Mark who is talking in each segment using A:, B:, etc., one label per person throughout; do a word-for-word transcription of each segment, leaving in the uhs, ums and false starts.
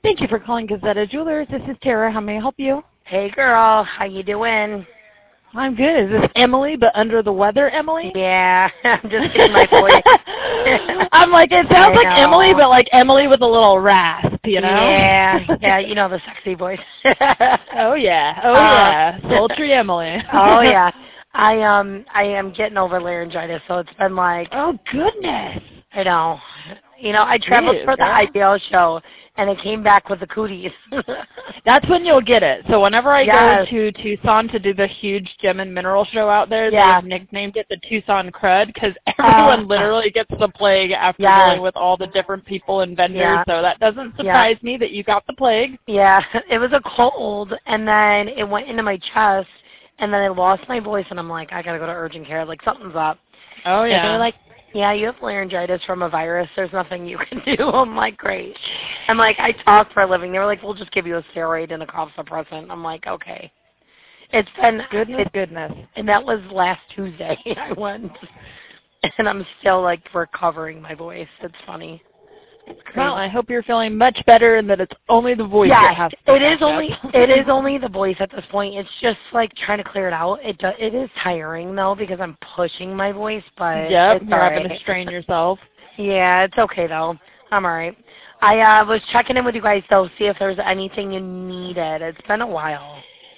A: Thank you for calling Gazetta Jewelers. This is Tara. How may I help you?
B: Hey, girl. How you doing?
A: I'm good. Is this Emily, but under the weather, Emily?
B: Yeah, I'm just getting my voice.
A: I'm like, it sounds
B: I
A: like
B: know.
A: Emily, but like Emily with a little rasp, you know?
B: Yeah, yeah, you know the sexy voice.
A: oh, yeah. Oh,
B: uh,
A: yeah. Sultry Emily.
B: oh, yeah. I um I am getting over laryngitis, so it's been like,
A: oh, goodness.
B: I know. You know, I traveled
A: Dude,
B: for the
A: girl.
B: I P O show, and it came back with the cooties.
A: That's when you'll get it. So whenever I
B: yes.
A: go to Tucson to do the huge gem and mineral show out there,
B: yeah.
A: they've nicknamed it the Tucson Crud because everyone uh, literally gets the plague after
B: yes.
A: dealing with all the different people and vendors.
B: Yeah.
A: So that doesn't surprise
B: yeah.
A: me that you got the plague.
B: Yeah, it was a cold, and then it went into my chest, and then I lost my voice, and I'm like, I got to go to urgent care. Like, something's up.
A: Oh, yeah.
B: And they're like, yeah, you have laryngitis from a virus. There's nothing you can do. I'm like, great. I'm like, I talk for a living. They were like, we'll just give you a steroid and a cough suppressant. I'm like, okay. It's been
A: goodness,
B: it,
A: goodness.
B: And that was last Tuesday. I went, and I'm still like recovering my voice. It's funny. It's crazy.
A: Well, I hope you're feeling much better and that it's only the voice
B: yeah,
A: that has to
B: it is only it is only the voice at this point. It's just like trying to clear it out. It do, it is tiring though because I'm pushing my voice, but
A: yep,
B: it's
A: you're
B: all
A: having
B: right.
A: to strain yourself.
B: Yeah, it's okay though. I'm all right. I uh, was checking in with you guys though, see if there's anything you needed. It's been a while.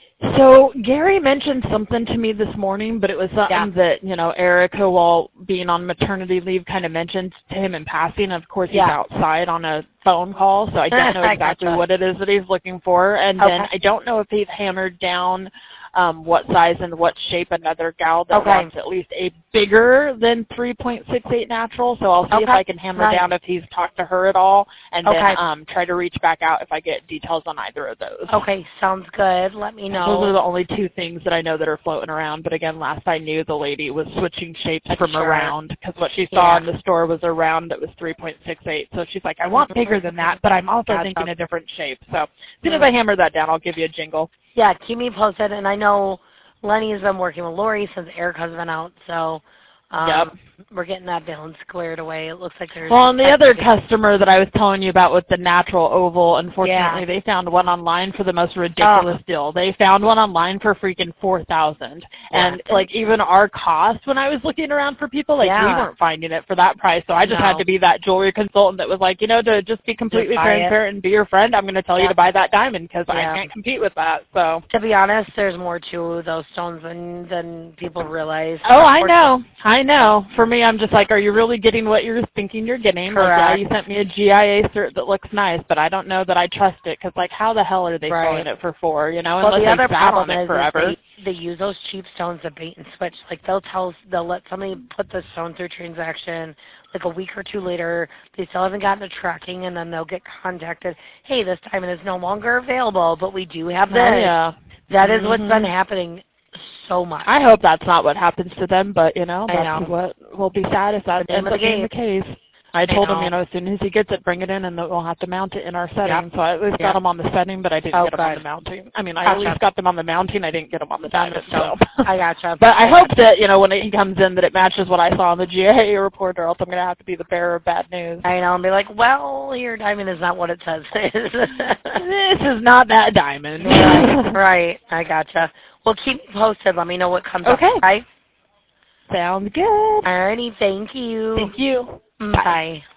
A: So Gary mentioned something to me this morning, but it was something
B: yeah.
A: that, you know, Erica, while being on maternity leave, kind of mentioned to him in passing. Of course, he's
B: yeah.
A: outside on a phone call, so I don't know exactly
B: gotcha.
A: what it is that he's looking for. And
B: okay.
A: then I don't know if he's hammered down um, what size and what shape another gal that
B: okay.
A: wants at least a bigger than three point six eight natural. So I'll see
B: okay.
A: if I can hammer
B: nice.
A: down if he's talked to her at all, and
B: okay.
A: then um, try to reach back out if I get details on either of those.
B: Okay, sounds good. Let me know.
A: Those are the only two things that I know that are floating around. But again, last I knew, the lady was switching shapes
B: That's
A: from
B: sure.
A: around because what she saw
B: yeah.
A: in the store was a round that was three point six eight. So she's like, I want bigger than that, but I'm also
B: gotcha.
A: thinking a different shape. So as soon as I hammer that down, I'll give you a jingle.
B: Yeah, keep me posted. And I know Lenny's been working with Lori since Erica's been out, so um,
A: yep.
B: we're getting that balance squared away. It looks like there's...
A: Well, and the other customer that I was telling you about with the natural oval, unfortunately,
B: yeah.
A: they found one online for the most ridiculous oh. deal. They found one online for freaking four thousand dollars.
B: Yeah.
A: And, like, even our cost when I was looking around for people, like,
B: yeah.
A: we weren't finding it for that price. So I just
B: no.
A: had to be that jewelry consultant that was like, you know, to just be completely
B: just
A: transparent
B: it.
A: and be your friend, I'm going to tell
B: yeah.
A: you to buy that diamond because
B: yeah.
A: I can't compete with that. So
B: to be honest, there's more to those stones than, than people realize.
A: Oh, I know. I know. For me, I'm just like, are you really getting what you're thinking you're getting?
B: Correct.
A: Like, yeah, you sent me a G I A cert that looks nice, but I don't know that I trust it because, like, how the hell are they
B: right.
A: selling it for four? You know,
B: well,
A: unless
B: the
A: they
B: other
A: sat
B: problem
A: on it
B: is,
A: forever.
B: is they, they use those cheap stones to bait and switch. Like they'll tell, they'll let somebody put the stone through transaction. Like a week or two later, they still haven't gotten the tracking, and then they'll get contacted. Hey, this diamond is no longer available, but we do have this.
A: Oh, yeah.
B: That is
A: mm-hmm.
B: what's been happening so much.
A: I hope that's not what happens to them, but, you know,
B: I
A: that's
B: know.
A: what will be sad if that ends up being the case. I told
B: I
A: him, you know, as soon as he gets it, bring it in, and we'll have to mount it in our setting.
B: Yep.
A: So I at least
B: yep.
A: got them on the setting, but I didn't
B: oh,
A: get them on
B: good.
A: the mounting. I mean, I
B: gotcha.
A: at least got them on the mounting. I didn't get them on the diamond. So.
B: I gotcha.
A: But I hope that, you know, when it comes in that it matches what I saw on the G I A report, or else I'm going to have to be the bearer of bad news.
B: I know, and be like, well, your diamond is not what it says it is.
A: This is not that diamond.
B: right, right. I gotcha. Well, keep me posted. Let me know what comes
A: okay.
B: up. Okay.
A: Sounds good.
B: Alrighty, thank you.
A: Thank you.
B: Bye. Bye.